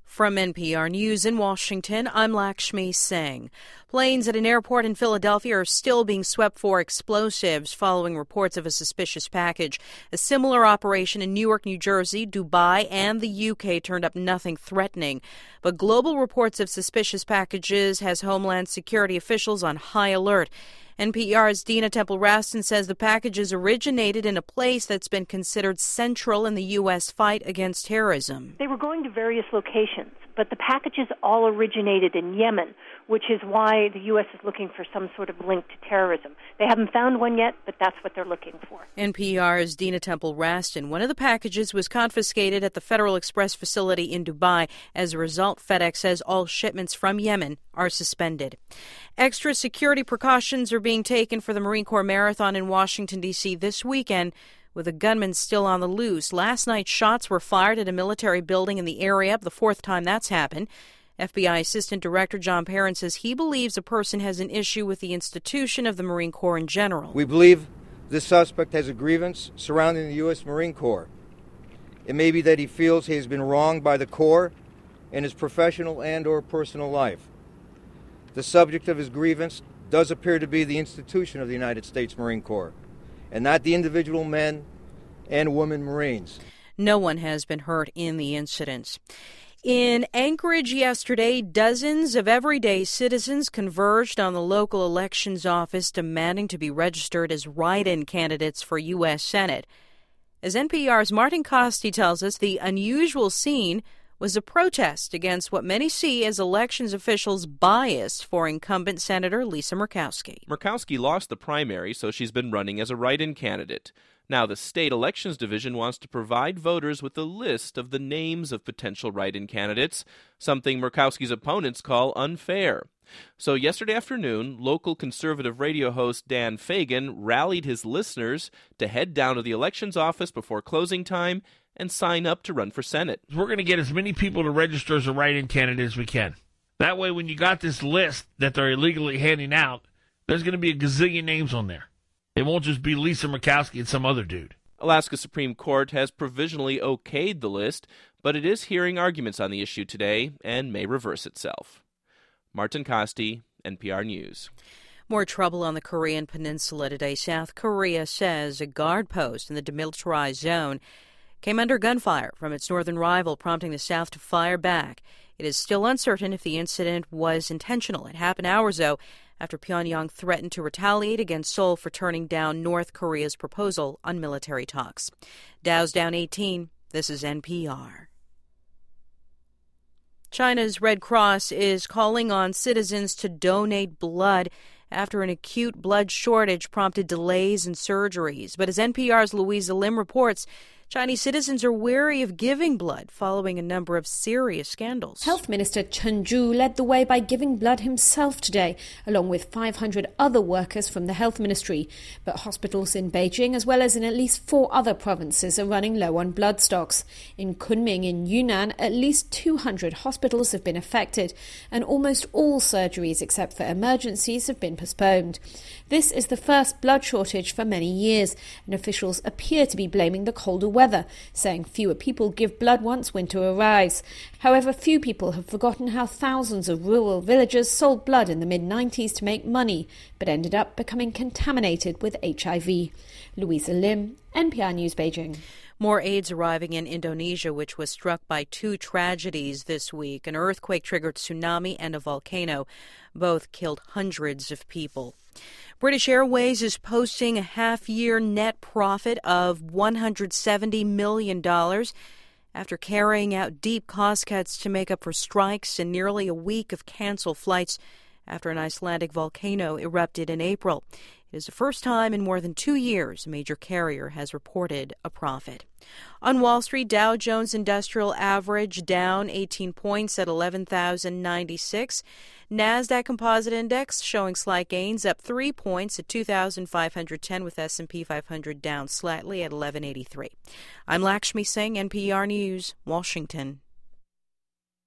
From NPR News in Washington, I'm Lakshmi Singh. Planes at an airport in Philadelphia are still being swept for explosives following reports of a suspicious package. A similar operation in Newark, New Jersey, Dubai, and the UK turned up nothing threatening. But global reports of suspicious packages has Homeland Security officials on high alert. NPR's Dina Temple-Raston says the packages originated in a place that's been considered central in the U.S. fight against terrorism. They were going to various locations, but the packages all originated in Yemen, which is why the U.S. is looking for some sort of link to terrorism. They haven't found one yet, but that's what they're looking for. NPR's Dina Temple-Raston. One of the packages was confiscated at the Federal Express facility in Dubai. As a result, FedEx says all shipments from Yemen are suspended. Extra security precautions are being taken for the Marine Corps Marathon in Washington, D.C. this weekend, with a gunman still on the loose. Last night, shots were fired at a military building in the area, the fourth time that's happened. FBI Assistant Director John Perrin says he believes a person has an issue with the institution of the Marine Corps in general. We believe this suspect has a grievance surrounding the U.S. Marine Corps. It may be that he feels he has been wronged by the Corps in his professional and or personal life. The subject of his grievance does appear to be the institution of the United States Marine Corps, and not the individual men and women Marines. No one has been hurt in the incidents. In Anchorage yesterday, dozens of everyday citizens converged on the local elections office demanding to be registered as write-in candidates for U.S. Senate. As NPR's Martin Costi tells us, the unusual scene was a protest against what many see as elections officials' bias for incumbent Senator Lisa Murkowski. Murkowski lost the primary, so she's been running as a write-in candidate. Now, the State Elections Division wants to provide voters with a list of the names of potential write-in candidates, something Murkowski's opponents call unfair. So yesterday afternoon, local conservative radio host Dan Fagan rallied his listeners to head down to the elections office before closing time and sign up to run for Senate. We're going to get as many people to register as a write-in candidate as we can. That way, when you got this list that they're illegally handing out, there's going to be a gazillion names on there. It won't just be Lisa Murkowski and some other dude. Alaska Supreme Court has provisionally okayed the list, but it is hearing arguments on the issue today and may reverse itself. Martin Costi, NPR News. More trouble on the Korean peninsula today. South Korea says a guard post in the demilitarized zone came under gunfire from its northern rival, prompting the South to fire back. It is still uncertain if the incident was intentional. It happened hours ago after Pyongyang threatened to retaliate against Seoul for turning down North Korea's proposal on military talks. Dow's down 18. This is NPR. China's Red Cross is calling on citizens to donate blood after an acute blood shortage prompted delays in surgeries. But as NPR's Louisa Lim reports, Chinese citizens are wary of giving blood following a number of serious scandals. Health Minister Chen Zhu led the way by giving blood himself today, along with 500 other workers from the health ministry. But hospitals in Beijing, as well as in at least 4 other provinces, are running low on blood stocks. In Kunming in Yunnan, at least 200 hospitals have been affected, and almost all surgeries except for emergencies have been postponed. This is the first blood shortage for many years, and officials appear to be blaming the colder weather, saying fewer people give blood once winter arrives. However, few people have forgotten how thousands of rural villagers sold blood in the mid-90s to make money, but ended up becoming contaminated with HIV. Louisa Lim, NPR News, Beijing. More aids arriving in Indonesia, which was struck by 2 tragedies this week. An earthquake-triggered tsunami and a volcano. Both killed hundreds of people. British Airways is posting a half-year net profit of $170 million after carrying out deep cost cuts to make up for strikes and nearly a week of canceled flights after an Icelandic volcano erupted in April. It is the first time in more than 2 years a major carrier has reported a profit. On Wall Street, Dow Jones Industrial Average down 18 points at 11,096. NASDAQ Composite Index showing slight gains, up 3 points at 2,510, with S&P 500 down slightly at 1183. I'm Lakshmi Singh, NPR News, Washington.